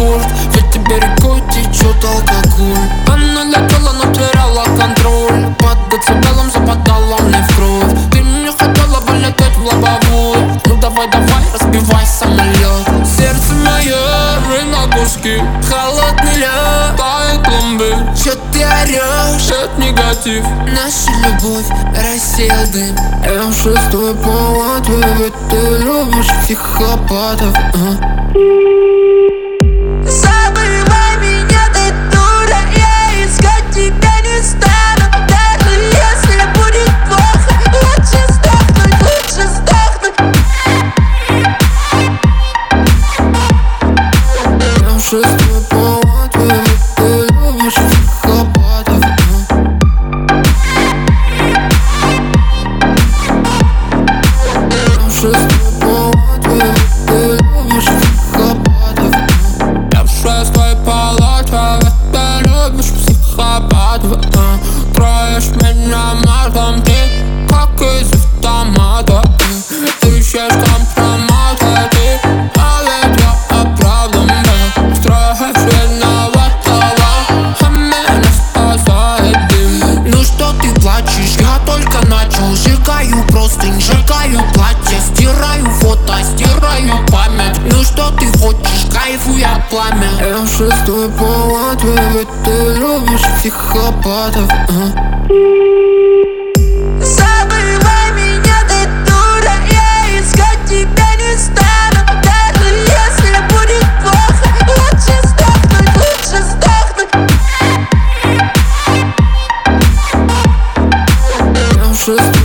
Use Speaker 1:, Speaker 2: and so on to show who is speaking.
Speaker 1: дождь, ведь тебе рекой течет алкоголь. Она летела, но теряла контроль, под децибелом западала мне в кровь. Ты мне хотела вылететь в лобовую, ну давай, давай, разбивай самолет. Сердце мое на куски, холодный лед, тает пломбы. Чё ты орёшь? Это негатив. Наша любовь рассеял дым. Я в шестой палате, ведь ты любишь психопатов.
Speaker 2: Забывай меня, ты дура, я искать тебя не стану. Даже если будет плохо, лучше сдохнуть, лучше сдохнуть.
Speaker 1: Я в шестой палате, ведь ты любишь психопатов. Я в шестой палате, ведь ты любишь психопатов. Я в шестой палате, ведь ты любишь психопатов. Троишь меня матом, ты как из автомата. Ищешь компроматы, ты, а ведь я оправдан был. Строишь виноватого, а меня спасает дым. Ну что ты плачешь, я только начал. Сжигаю простынь, сжигаю платье, стираю фото, стираю память. Ну что ты хочешь, кайфуя пламя. Я в шестой палате, ведь ты любишь психопатов.
Speaker 2: Забывай меня, ты дура, я искать тебя не стану. Даже если будет плохо, лучше сдохнуть, лучше сдохнуть.
Speaker 1: Я в шестой